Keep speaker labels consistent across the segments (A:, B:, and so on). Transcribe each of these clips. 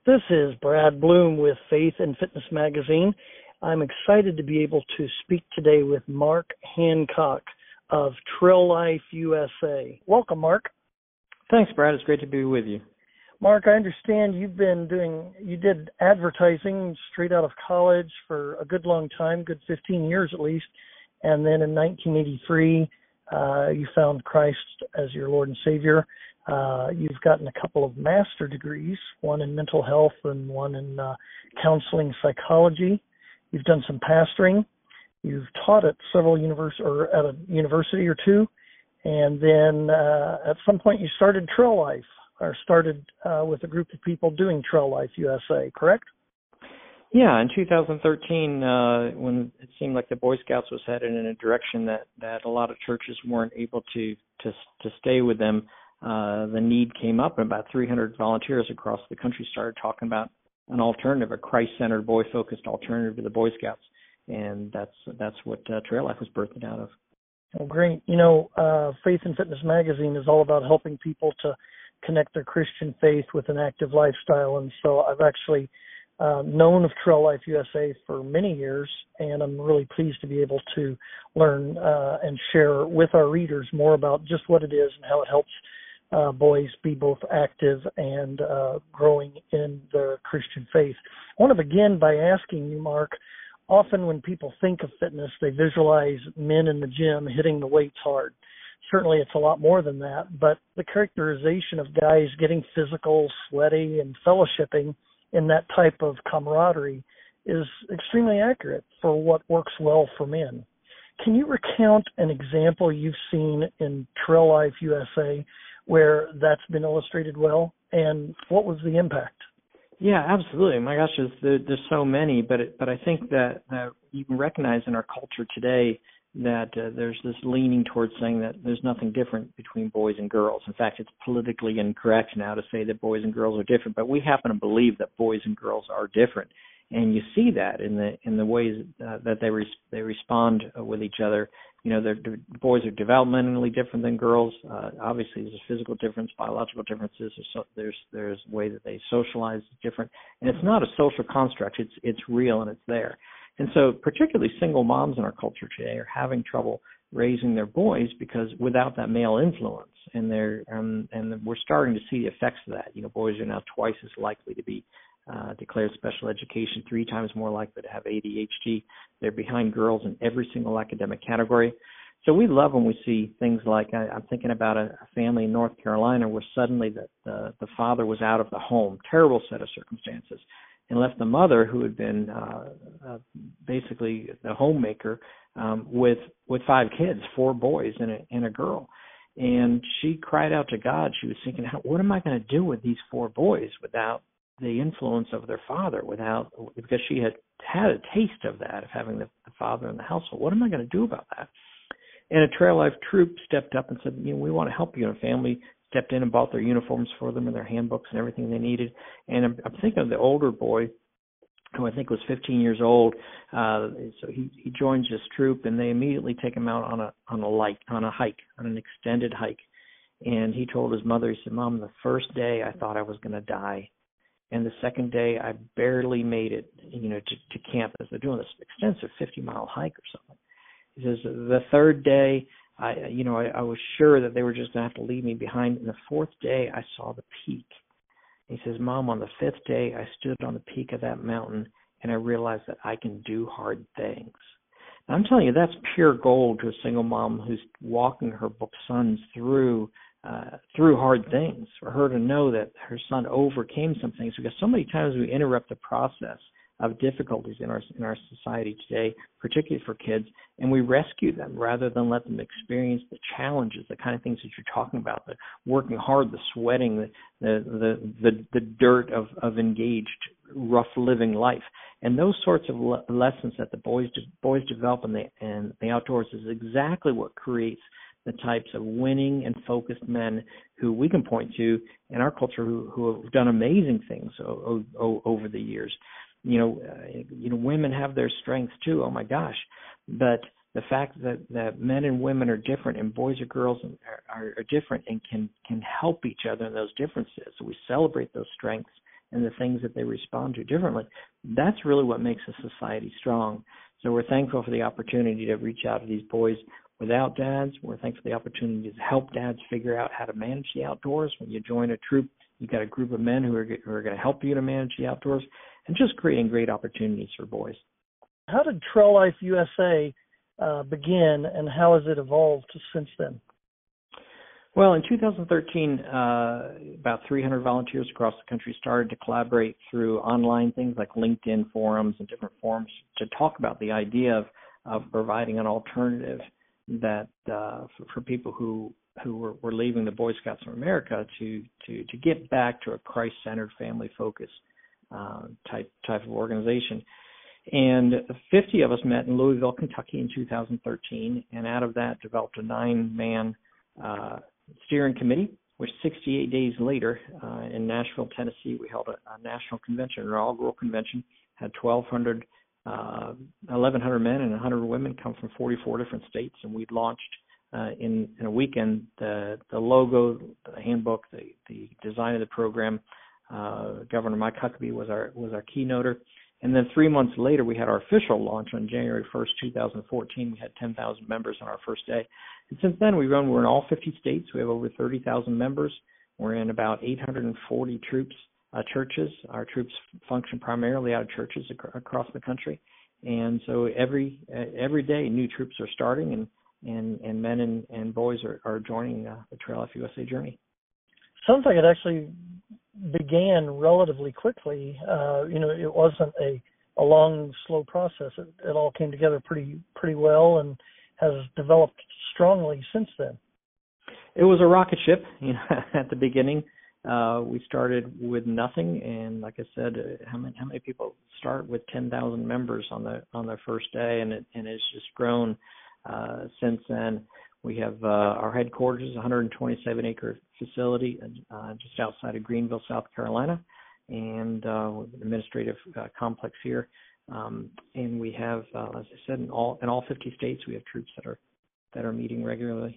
A: This is Brad Bloom with Faith and Fitness Magazine. I'm excited to be able to speak today with Mark Hancock of Trail Life USA. Welcome, Mark.
B: Thanks, Brad. It's great to be with you.
A: Mark, I understand you did advertising straight out of college for a good long time, good 15 years at least, and then in 1983, you found Christ as your Lord and Savior. You've gotten a couple of master degrees, one in mental health and one in counseling psychology. You've done some pastoring. You've taught at several at a university or two, and then at some point you started Trail Life, or started with a group of people doing Trail Life USA, correct?
B: Yeah, in 2013, when it seemed like the Boy Scouts was headed in a direction that a lot of churches weren't able to stay with them, the need came up, and about 300 volunteers across the country started talking about an alternative, a Christ-centered, boy-focused alternative to the Boy Scouts, and that's what Trail Life was birthed out of.
A: Well, great. You know, Faith and Fitness Magazine is all about helping people to connect their Christian faith with an active lifestyle, and so I've actually known of Trail Life USA for many years, and I'm really pleased to be able to learn and share with our readers more about just what it is and how it helps boys be both active and growing in their Christian faith. I want to begin by asking you, Mark, often when people think of fitness, they visualize men in the gym hitting the weights hard. Certainly it's a lot more than that, but the characterization of guys getting physical, sweaty, and fellowshipping in that type of camaraderie is extremely accurate for what works well for men. Can you recount an example you've seen in Trail Life USA where that's been illustrated well, and what was the impact?
B: Yeah, absolutely. My gosh, there's so many, but I think that you can recognize in our culture today that there's this leaning towards saying that there's nothing different between boys and girls. In fact, it's politically incorrect now to say that boys and girls are different, but we happen to believe that boys and girls are different, and you see that in the ways that they respond with each other. You know, the boys are developmentally different than girls. Obviously, there's a physical difference, biological differences. There's a way that they socialize different, and it's not a social construct. It's real and it's there. And so, particularly single moms in our culture today are having trouble raising their boys because without that male influence, and we're starting to see the effects of that. You know, boys are now twice as likely to be declared special education, 3 times more likely to have ADHD. They're behind girls in every single academic category. So we love when we see things like, I'm thinking about a family in North Carolina where suddenly the father was out of the home, terrible set of circumstances, and left the mother, who had been basically the homemaker, with 5 kids, 4 boys and a girl. And she cried out to God. She was thinking, what am I going to do with these 4 boys without the influence of their father, because she had a taste of that, of having the father in the household. What am I going to do about that? And a Trail Life troop stepped up and said, we want to help you. And a family stepped in and bought their uniforms for them and their handbooks and everything they needed. And I'm thinking of the older boy, who I think was 15 years old. So he joins this troop, and they immediately take him out on a hike, on an extended hike. And he told his mother, he said, "Mom, the first day I thought I was going to die. And the second day, I barely made it, to campus. They're doing this extensive 50-mile hike or something." He says, "The third day, I was sure that they were just going to have to leave me behind. And the 4th day, I saw the peak." He says, "Mom, on the 5th day, I stood on the peak of that mountain, and I realized that I can do hard things." Now, I'm telling you, that's pure gold to a single mom who's walking her sons through hard things, for her to know that her son overcame some things, because so many times we interrupt the process of difficulties in our society today, particularly for kids, and we rescue them rather than let them experience the challenges, the kind of things that you're talking about, the working hard, the sweating, the dirt of engaged, rough living life. And those sorts of lessons that the boys develop in the outdoors is exactly what creates the types of winning and focused men who we can point to in our culture who have done amazing things over the years. Women have their strengths too. Oh my gosh! But the fact that men and women are different, and boys or girls are different, and can help each other in those differences. So we celebrate those strengths and the things that they respond to differently. That's really what makes a society strong. So we're thankful for the opportunity to reach out to these boys without dads. We're thankful for the opportunity to help dads figure out how to manage the outdoors. When you join a troop, you've got a group of men who are going to help you to manage the outdoors, and just creating great opportunities for boys.
A: How did Trail Life USA begin, and how has it evolved since then?
B: Well, in 2013, about 300 volunteers across the country started to collaborate through online things like LinkedIn forums and different forums to talk about the idea of providing an alternative that for people who were leaving the Boy Scouts of America to get back to a Christ-centered, family-focused type of organization. And 50 of us met in Louisville, Kentucky in 2013, and out of that developed a 9-man steering committee, which 68 days later in Nashville, Tennessee, we held a national convention, an inaugural convention, had 1,100 men and 100 women come from 44 different states, and we launched in a weekend the logo, the handbook, the design of the program. Governor Mike Huckabee was our keynoter. And then 3 months later, we had our official launch on January 1st, 2014. We had 10,000 members on our first day. And since then, we're in all 50 states. We have over 30,000 members. We're in about 840 churches. Our troops function primarily out of churches across the country. And so every day, new troops are starting, and men and boys are joining the Trail Life USA journey.
A: Sounds like it actually began relatively quickly. It wasn't a long, slow process. It all came together pretty well and has developed strongly since then.
B: It was a rocket ship, at the beginning. We started with nothing, and like I said, how many people start with 10,000 members on their first day, and it's just grown since then. We have our headquarters, a 127-acre facility just outside of Greenville, South Carolina, and an administrative complex here. And we have, as I said, in all 50 states, we have troops that are meeting regularly.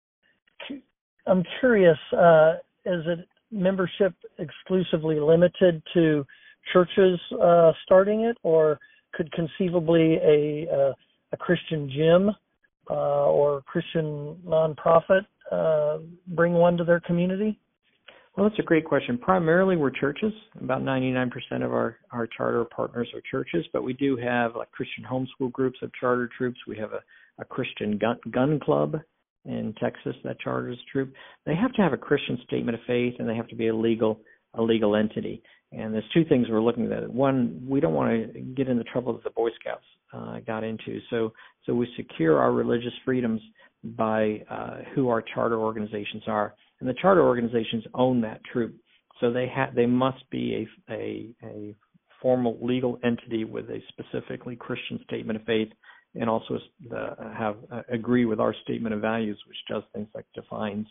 A: I'm curious, is it membership exclusively limited to churches starting it, or could conceivably a Christian gym or Christian nonprofit bring one to their community?
B: Well, that's a great question. Primarily, we're churches. About 99% of our charter partners are churches, but we do have like Christian homeschool groups of charter troops. We have a Christian gun club in Texas that charters a troop. They have to have a Christian statement of faith, and they have to be a legal entity. And there's two things we're looking at. One, we don't want to get in the trouble that the Boy Scouts got into. So we secure our religious freedoms by who our charter organizations are. And the charter organizations own that troop. So they must be a formal legal entity with a specifically Christian statement of faith, and also agree with our statement of values, which does things like defines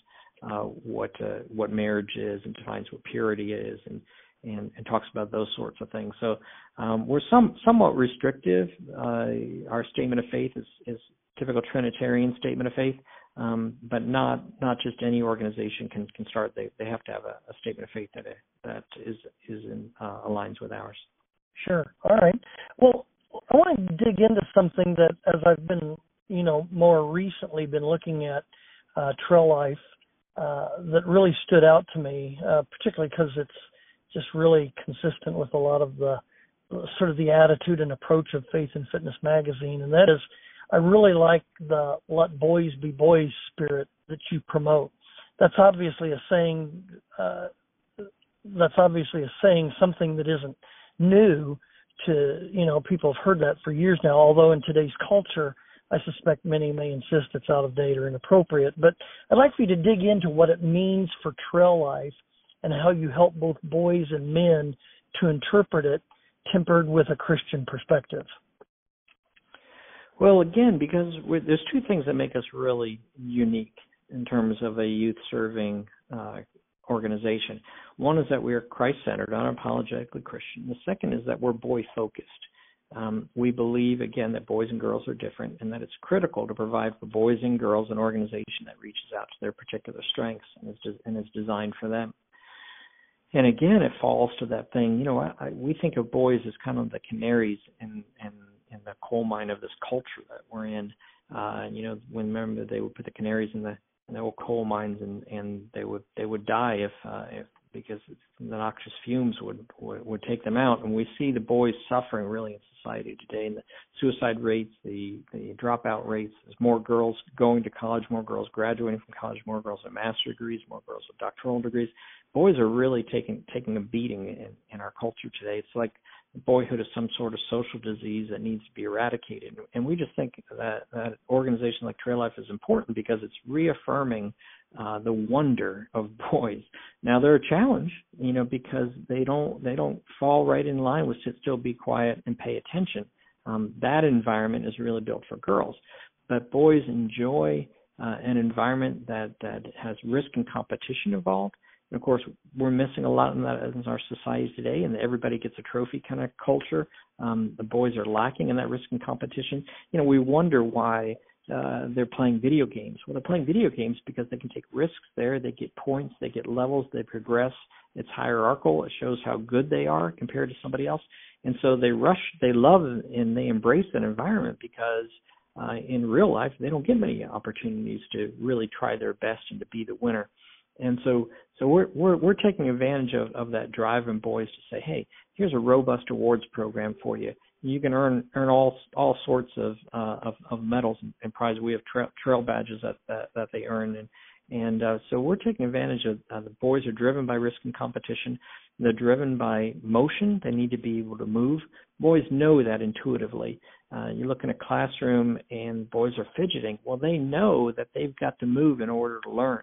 B: what marriage is and defines what purity is and talks about those sorts of things. So we're somewhat restrictive. Our statement of faith is typical Trinitarian statement of faith, but not just any organization can start. They have to have a statement of faith that aligns with ours.
A: Sure. All right. Well, I want to dig into something that, as I've been, more recently been looking at Trail Life, that really stood out to me, particularly because it's just really consistent with a lot of the sort of the attitude and approach of Faith and Fitness magazine, and that is, I really like the "let boys be boys" spirit that you promote. That's obviously a saying. Something that isn't new to people have heard that for years now. Although in today's culture, I suspect many may insist it's out of date or inappropriate. But I'd like for you to dig into what it means for Trail Life and how you help both boys and men to interpret it, tempered with a Christian perspective.
B: Well, again, because there's two things that make us really unique in terms of a youth-serving organization. One is that we are Christ-centered, unapologetically Christian. The second is that we're boy-focused. We believe, again, that boys and girls are different and that it's critical to provide for boys and girls an organization that reaches out to their particular strengths and is designed for them. And again, it falls to that thing. We think of boys as kind of the canaries in the coal mine of this culture that we're in. Remember they would put the canaries in the old coal mines, and they would die if because the noxious fumes would take them out. And we see the boys suffering really in society today, and the suicide rates, the dropout rates. There's more girls going to college, more girls graduating from college, more girls with master's degrees, more girls with doctoral degrees. Boys are really taking a beating in our culture today. It's like boyhood is some sort of social disease that needs to be eradicated. And we just think that organization like Trail Life is important because it's reaffirming the wonder of boys. Now they're a challenge, because they don't fall right in line with sit still, be quiet, and pay attention. That environment is really built for girls, but boys enjoy an environment that has risk and competition involved. And of course, we're missing a lot in that in our society today, and everybody gets a trophy kind of culture. The boys are lacking in that risk and competition. We wonder why they're playing video games. Well, they're playing video games because they can take risks there. They get points, they get levels, they progress. It's hierarchical. It shows how good they are compared to somebody else. And so they love and they embrace that environment because in real life, they don't get many opportunities to really try their best and to be the winner. And so we're taking advantage of that drive in boys to say, hey, here's a robust awards program for you. You can earn all sorts of medals and prizes. We have trail badges that they earn, and so we're taking advantage of the boys are driven by risk and competition. They're driven by motion. They need to be able to move. Boys know that intuitively. You look in a classroom and boys are fidgeting. Well, they know that they've got to move in order to learn.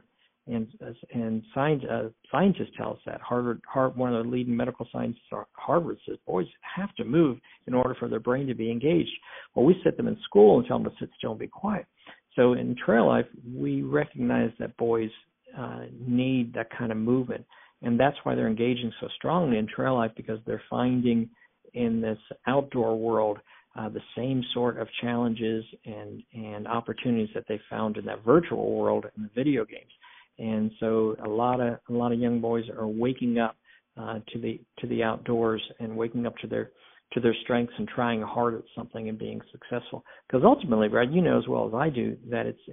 B: And scientists tell us that. Harvard, one of the leading medical scientists at Harvard says boys have to move in order for their brain to be engaged. Well, we sit them in school and tell them to sit still and be quiet. So in Trail Life, we recognize that boys need that kind of movement, and that's why they're engaging so strongly in Trail Life, because they're finding in this outdoor world the same sort of challenges and opportunities that they found in that virtual world in the video games. And so a lot of young boys are waking up to the outdoors and waking up to their strengths and trying hard at something and being successful. Because ultimately, Brad, you know as well as I do that it's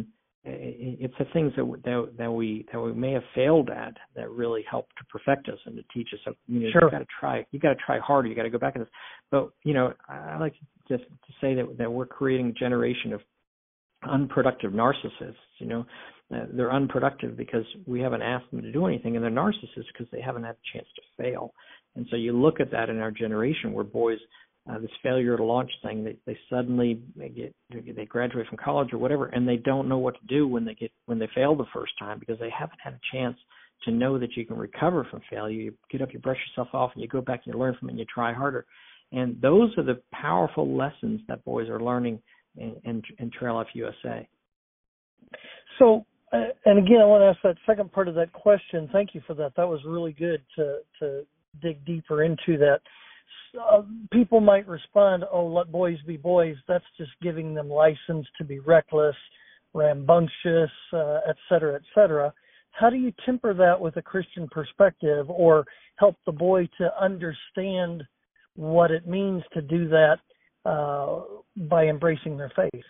B: the things that we may have failed at that really help to perfect us and to teach us. So,
A: Sure.
B: You got to try harder. You got to go back to this. But I like to say that we're creating a generation of unproductive narcissists. They're unproductive because we haven't asked them to do anything, and they're narcissists because they haven't had a chance to fail. And so you look at that in our generation where boys, this failure to launch thing, they suddenly they graduate from college or whatever, and they don't know what to do when they fail the first time because they haven't had a chance to know that you can recover from failure. You get up, you brush yourself off, and you go back and you learn from it and you try harder. And those are the powerful lessons that boys are learning in Trail Life USA.
A: So, and again, I want to ask that second part of that question. Thank you for that. That was really good to dig deeper into that. People might respond, oh, let boys be boys. That's just giving them license to be reckless, rambunctious, et cetera, et cetera. How do you temper that with a Christian perspective or help the boy to understand what it means to do that by embracing their faith?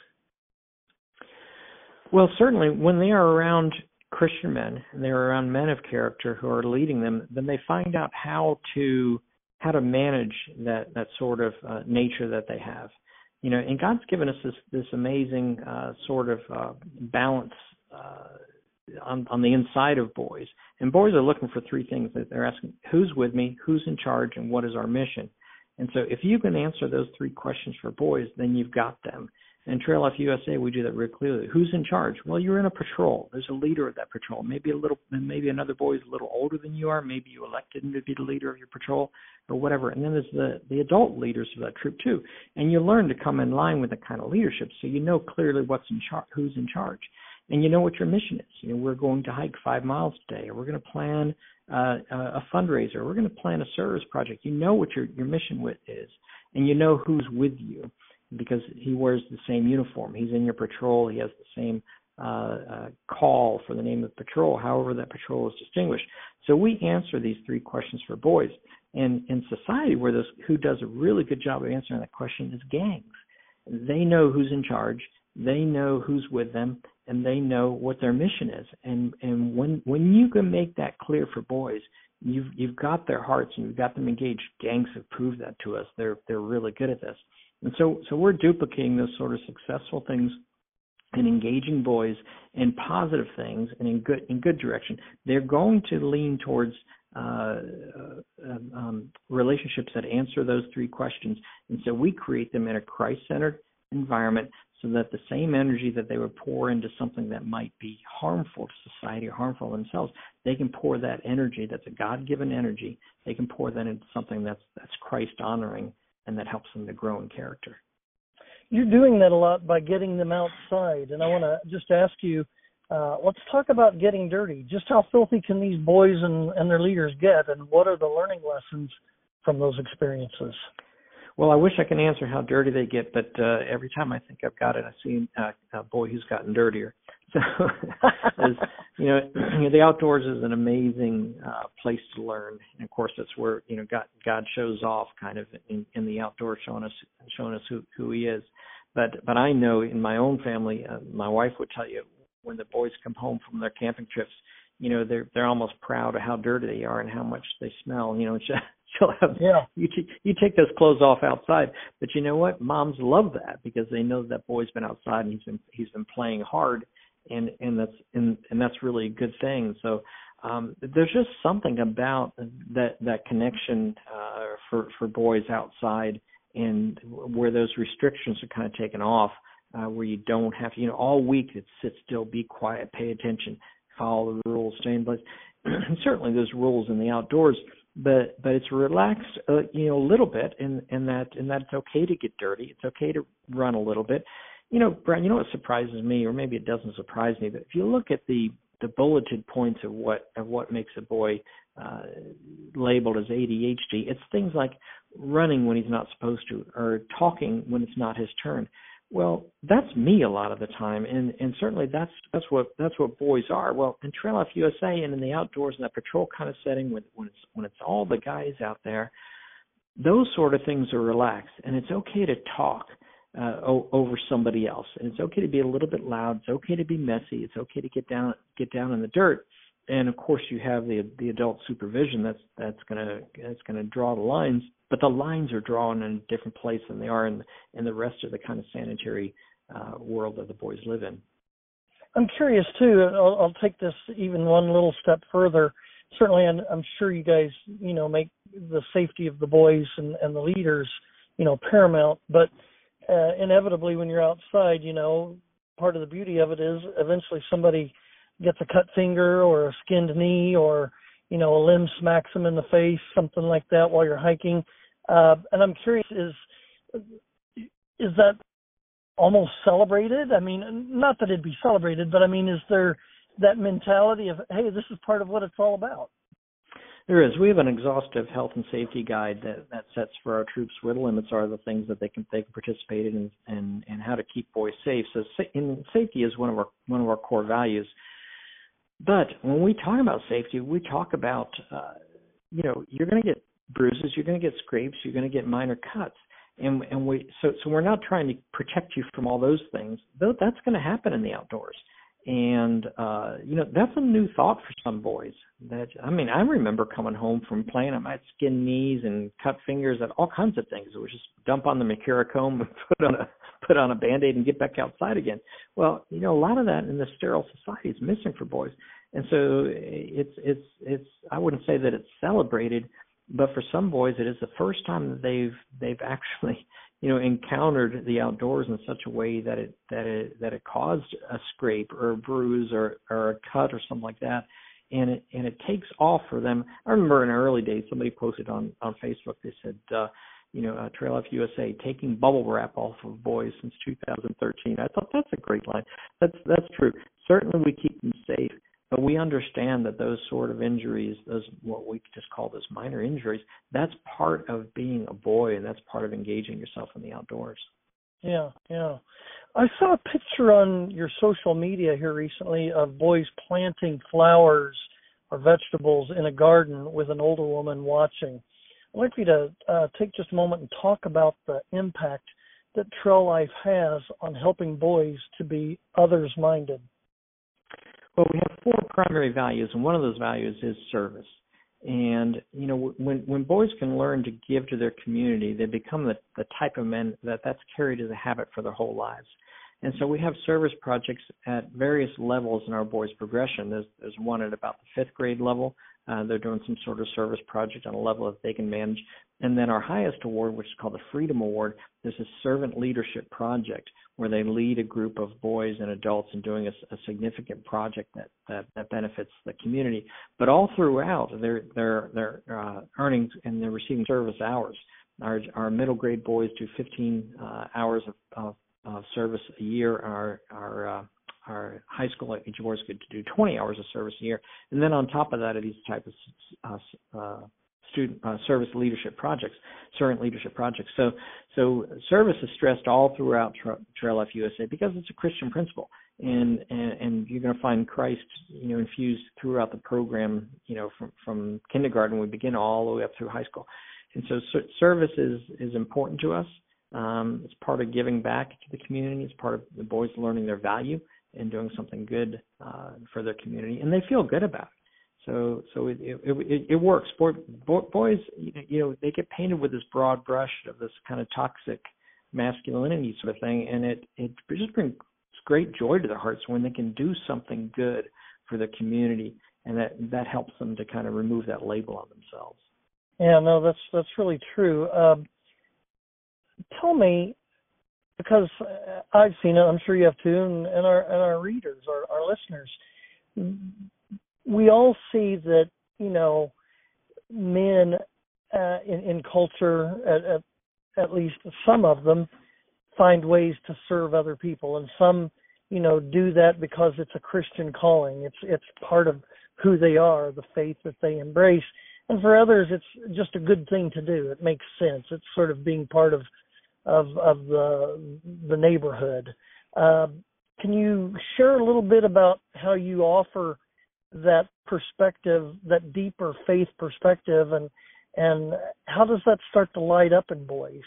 B: Well, certainly when they are around Christian men and they're around men of character who are leading them, then they find out how to manage that sort of nature that they have. And God's given us this amazing sort of balance on the inside of boys. And boys are looking for three things. They're asking, who's with me, who's in charge, and what is our mission? And so if you can answer those three questions for boys, then you've got them. In Trail Life USA, we do that very clearly. Who's in charge? Well, you're in a patrol. There's a leader of that patrol. Maybe another boy is a little older than you are. Maybe you elected him to be the leader of your patrol or whatever. And then there's the adult leaders of that troop too. And you learn to come in line with that kind of leadership, so you know clearly who's in charge, and you know what your mission is. We're going to hike 5 miles today, or we're going to plan a fundraiser, or we're going to plan a service project. You know what your mission is, and you know who's with you, because he wears the same uniform. He's in your patrol. He has the same call for the name of the patrol, however that patrol is distinguished. So we answer these 3 questions for boys. And in society who does a really good job of answering that question is gangs. They know who's in charge, they know who's with them, and they know what their mission is. And when you can make that clear for boys, you've got their hearts and you've got them engaged. Gangs have proved that to us. They're really good at this. And so we're duplicating those sort of successful things and engaging boys in positive things and in good direction. They're going to lean towards relationships that answer those 3 questions. And so we create them in a Christ-centered environment so that the same energy that they would pour into something that might be harmful to society or harmful to themselves, they can pour that energy that's a God-given energy, they can pour that into something that's Christ-honoring and that helps them to grow in character.
A: You're doing that a lot by getting them outside. And I want to just ask you, let's talk about getting dirty. Just how filthy can these boys and their leaders get, and what are the learning lessons from those experiences?
B: Well, I wish I could answer how dirty they get, but every time I think I've got it, I see a boy who's gotten dirtier. So, the outdoors is an amazing place to learn, and of course, that's where God shows off, kind of in the outdoors, showing us who He is. But I know in my own family, my wife would tell you when the boys come home from their camping trips, they're almost proud of how dirty they are and how much they smell. She'll have you take those clothes off outside, but you know what? Moms love that because they know that boy's been outside and he's been playing hard, and that's really a good thing. So there's just something about that connection for boys outside, and where those restrictions are kind of taken off, where you don't have to, all week it's sit still, be quiet, pay attention, follow the rules, stay in place. Certainly there's rules in the outdoors, but it's relaxed, a little bit, in that it's okay to get dirty. It's okay to run a little bit. Brian, what surprises me, or maybe it doesn't surprise me, but if you look at the bulleted points of what makes a boy labeled as ADHD, it's things like running when he's not supposed to, or talking when it's not his turn. Well, that's me a lot of the time, and certainly that's what boys are. Well, in Trail Life USA and in the outdoors in that patrol kind of setting, when it's all the guys out there, those sort of things are relaxed, and it's okay to talk over somebody else, and it's okay to be a little bit loud. It's okay to be messy. It's okay to get down in the dirt. And of course, you have the adult supervision that's gonna draw the lines, but the lines are drawn in a different place than they are in the rest of the kind of sanitary world that the boys live in.
A: I'm curious too. I'll take this even one little step further. Certainly, I'm sure you guys make the safety of the boys and the leaders paramount. But inevitably, when you're outside, part of the beauty of it is eventually somebody gets a cut finger or a skinned knee, or a limb smacks them in the face, something like that while you're hiking. And I'm curious, is that almost celebrated? I mean, not that it'd be celebrated, but I mean, is there that mentality of, hey, this is part of what it's all about?
B: There is. We have an exhaustive health and safety guide that sets for our troops where the limits are, the things that they can participate in, and how to keep boys safe. So safety is one of our core values. But when we talk about safety, we talk about, you're going to get bruises, you're going to get scrapes, you're going to get minor cuts. So we're not trying to protect you from all those things, though that's going to happen in the outdoors. And, that's a new thought for some boys. I remember coming home from playing, I might skin knees and cut fingers and all kinds of things. It was just dump on the Mercurochrome and put on a Band-Aid and get back outside again. Well, a lot of that in the sterile society is missing for boys. And so it's I wouldn't say that it's celebrated, but for some boys it is the first time that they've actually encountered the outdoors in such a way that it caused a scrape or a bruise or a cut or something like that, and it takes off for them. I remember in the early days somebody posted on Facebook. They said, Trail Life USA taking bubble wrap off of boys since 2013. I thought that's a great line. That's true. Certainly we keep them safe, but we understand that those sort of injuries, those what we just call those minor injuries, that's part of being a boy, and that's part of engaging yourself in the outdoors.
A: Yeah, yeah. I saw a picture on your social media here recently of boys planting flowers or vegetables in a garden with an older woman watching. I'd like you to take just a moment and talk about the impact that Trail Life has on helping boys to be others-minded.
B: Well, we have four primary values, and one of those values is service. And when boys can learn to give to their community, they become the type of men that's carried as a habit for their whole lives. And so we have service projects at various levels in our boys' progression. There's one at about the fifth grade level. They're doing some sort of service project on a level that they can manage. And then our highest award, which is called the Freedom Award, there's a servant leadership project where they lead a group of boys and adults in doing a significant project that benefits the community. But all throughout, they're earning and they're receiving service hours. Our middle grade boys do 15 hours of service a year. Our high school age boys get to do 20 hours of service a year, and then on top of that are these type of student service leadership projects, servant leadership projects. So service is stressed all throughout Trail Life USA because it's a Christian principle, and you're going to find Christ infused throughout the program. From kindergarten we begin all the way up through high school, and so service is important to us. It's part of giving back to the community. It's part of the boys learning their value and doing something good for their community, and they feel good about it. So it works. Boys, they get painted with this broad brush of this kind of toxic masculinity sort of thing, and it just brings great joy to their hearts when they can do something good for the community, and that helps them to kind of remove that label on themselves.
A: Yeah, no, that's really true. Tell me, because I've seen it, I'm sure you have too, and our readers, our listeners, we all see that men in culture, at least some of them, find ways to serve other people, and some do that because it's a Christian calling. It's part of who they are, the faith that they embrace. And for others, it's just a good thing to do. It makes sense. It's sort of being part of the neighborhood. Can you share a little bit about how you offer that perspective, that deeper faith perspective, and how does that start to light up in boys?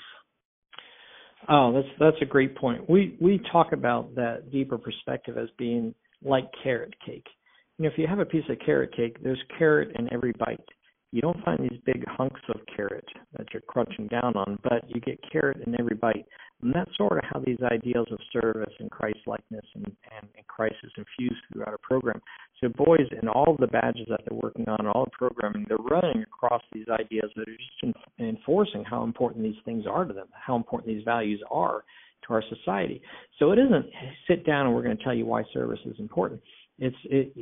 B: Oh, that's a great point. We talk about that deeper perspective as being like carrot cake. If you have a piece of carrot cake, there's carrot in every bite. You don't find these big hunks of carrot that you're crunching down on, but you get carrot in every bite. And that's sort of how these ideals of service and Christ-likeness and Christ is infused throughout our program. So boys in all the badges that they're working on, all the programming, they're running across these ideas that are just enforcing how important these things are to them, how important these values are to our society. So it isn't sit down and we're going to tell you why service is important. It's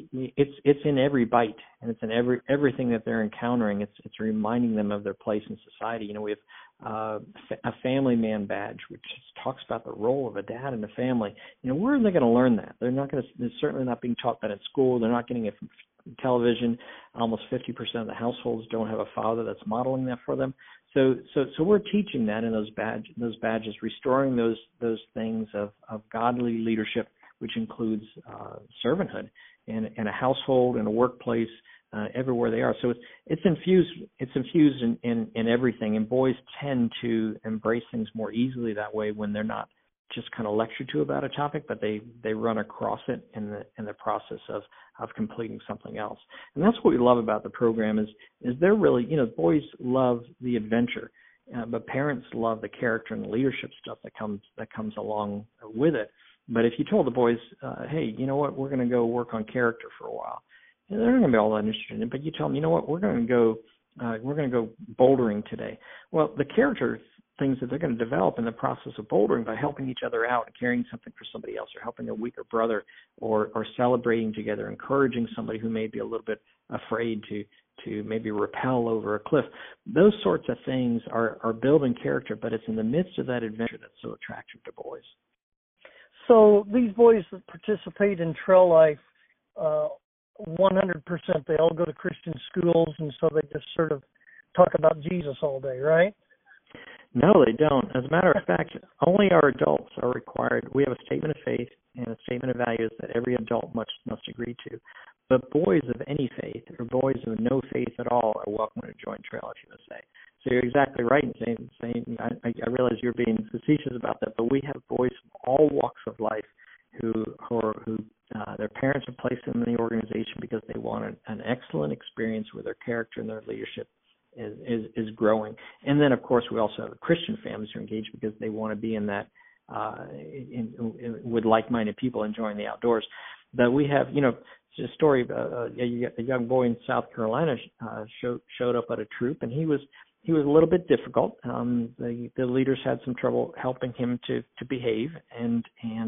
B: in every bite, and it's in everything that they're encountering. It's reminding them of their place in society. We have a family man badge, which talks about the role of a dad in the family. Where are they going to learn that? They're certainly not being taught that at school. They're not getting it from television. Almost 50% of the households don't have a father that's modeling that for them. So we're teaching that in those badges, restoring those things of godly leadership, which includes servanthood in a household, in a workplace, everywhere they are. So it's infused in everything, and boys tend to embrace things more easily that way when they're not just kind of lectured to about a topic, but they run across it in the process of completing something else. And that's what we love about the program is they're really, boys love the adventure, but parents love the character and the leadership stuff that comes along with it. But if you told the boys, hey, you know what, we're going to go work on character for a while, they're not going to be all that interested in it. But you tell them, you know what, we're going to go bouldering today. Well, the character things that they're going to develop in the process of bouldering by helping each other out and carrying something for somebody else, or helping a weaker brother, or celebrating together, encouraging somebody who may be a little bit afraid to maybe rappel over a cliff. Those sorts of things are building character, but it's in the midst of that adventure that's so attractive to boys.
A: So these boys that participate in Trail Life, 100%, they all go to Christian schools, and so they just sort of talk about Jesus all day, right?
B: No, they don't. As a matter of fact, only our adults are required. We have a statement of faith and a statement of values that every adult must agree to. But boys of any faith or boys of no faith at all are welcome to join Trail Life USA. So you're exactly right in saying I realize you're being facetious about that, but we have boys from all walks of life who their parents have placed them in the organization because they want an excellent experience where their character and their leadership is growing. And then, of course, we also have Christian families who are engaged because they want to be in that with like-minded people enjoying the outdoors. But we have, a story about a young boy in South Carolina showed up at a troop, and he was a little bit difficult. The leaders had some trouble helping him to behave, and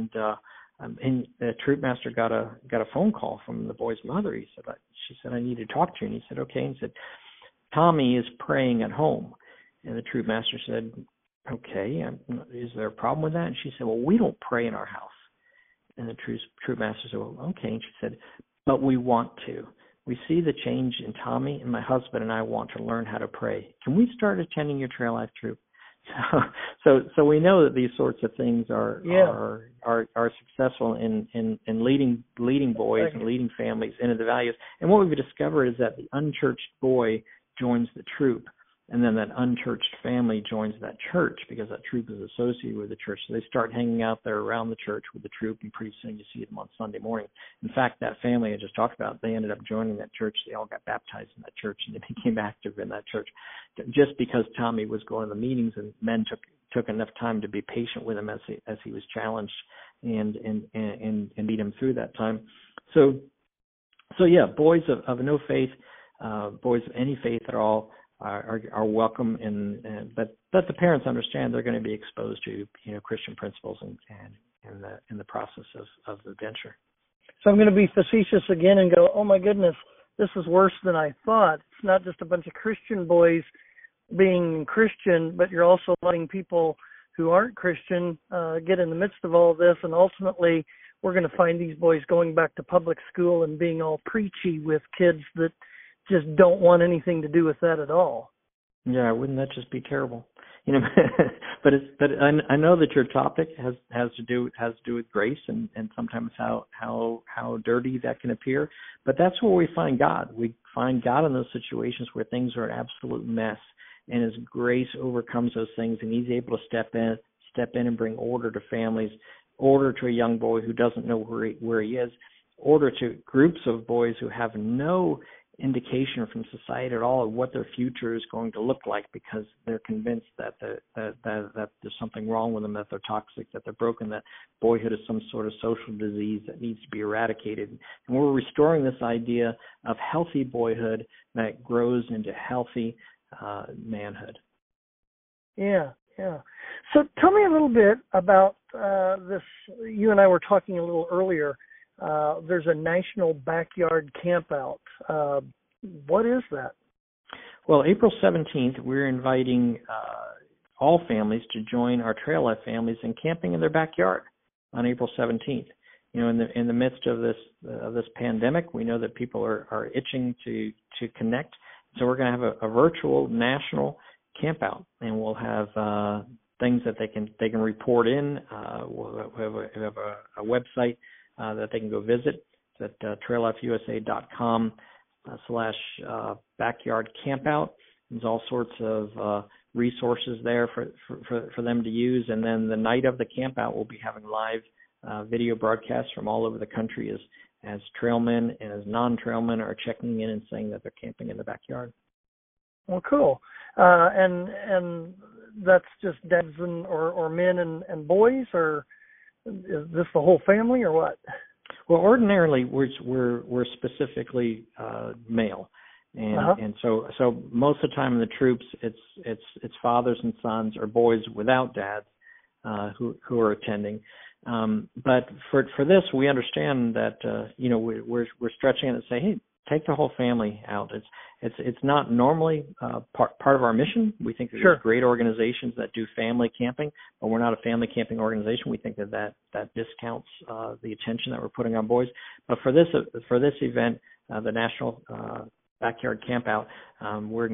B: the troop master got a phone call from the boy's mother. She said, I need to talk to you. And he said, okay. And he said, Tommy is praying at home. And the troop master said, okay, is there a problem with that? And she said, well, we don't pray in our house. And the troop master said, well, okay. And she said, but we want to. We see the change in Tommy, and my husband and I want to learn how to pray. Can we start attending your Trail Life troop? So we know that these sorts of things are successful in leading boys and leading families into the values. And what we've discovered is that the unchurched boy joins the troop, and then that unchurched family joins that church because that troop is associated with the church. So they start hanging out there around the church with the troop, and pretty soon you see them on Sunday morning. In fact, that family I just talked about, they ended up joining that church. They all got baptized in that church, and they became active in that church just because Tommy was going to the meetings, and men took enough time to be patient with him as he was challenged and lead him through that time. So yeah, boys of no faith, boys of any faith at all are welcome, but the parents understand they're going to be exposed to Christian principles and in the process of the venture.
A: So I'm going to be facetious again and go, oh my goodness, this is worse than I thought. It's not just a bunch of Christian boys being Christian, but you're also letting people who aren't Christian get in the midst of all of this, and ultimately we're going to find these boys going back to public school and being all preachy with kids that just don't want anything to do with that at all.
B: Yeah, wouldn't that just be terrible? But I know that your topic has to do with grace and sometimes how dirty that can appear. But that's where we find God. We find God in those situations where things are an absolute mess, and His grace overcomes those things, and He's able to step in and bring order to families, order to a young boy who doesn't know where he is, order to groups of boys who have no indication from society at all of what their future is going to look like because they're convinced that there's something wrong with them, that they're toxic, that they're broken, that boyhood is some sort of social disease that needs to be eradicated. And we're restoring this idea of healthy boyhood that grows into healthy manhood.
A: Yeah. So tell me a little bit about this. You and I were talking a little earlier. There's a national backyard campout. What is that?
B: Well, April 17th, we're inviting all families to join our Trail Life families in camping in their backyard on April 17th. In the midst of this pandemic, we know that people are itching to connect. So we're going to have a virtual national campout, and we'll have things that they can report in. We'll have a website that they can go visit. It's at traillifeusa.com/backyard campout. There's all sorts of resources there for them to use. And then the night of the campout, we'll be having live video broadcasts from all over the country as trailmen and as non-trailmen are checking in and saying that they're camping in the backyard.
A: Well, cool. And that's just dads or men and boys, or is this the whole family, or what?
B: Well, ordinarily we're specifically male, and so most of the time in the troops it's fathers and sons or boys without dads who are attending. But for this, we understand that we're stretching it and say, hey, take the whole family out. It's not normally part of our mission. We think that there's great organizations that do family camping, but we're not a family camping organization. We think that discounts the attention that we're putting on boys. But for this event, the National Backyard Campout, we're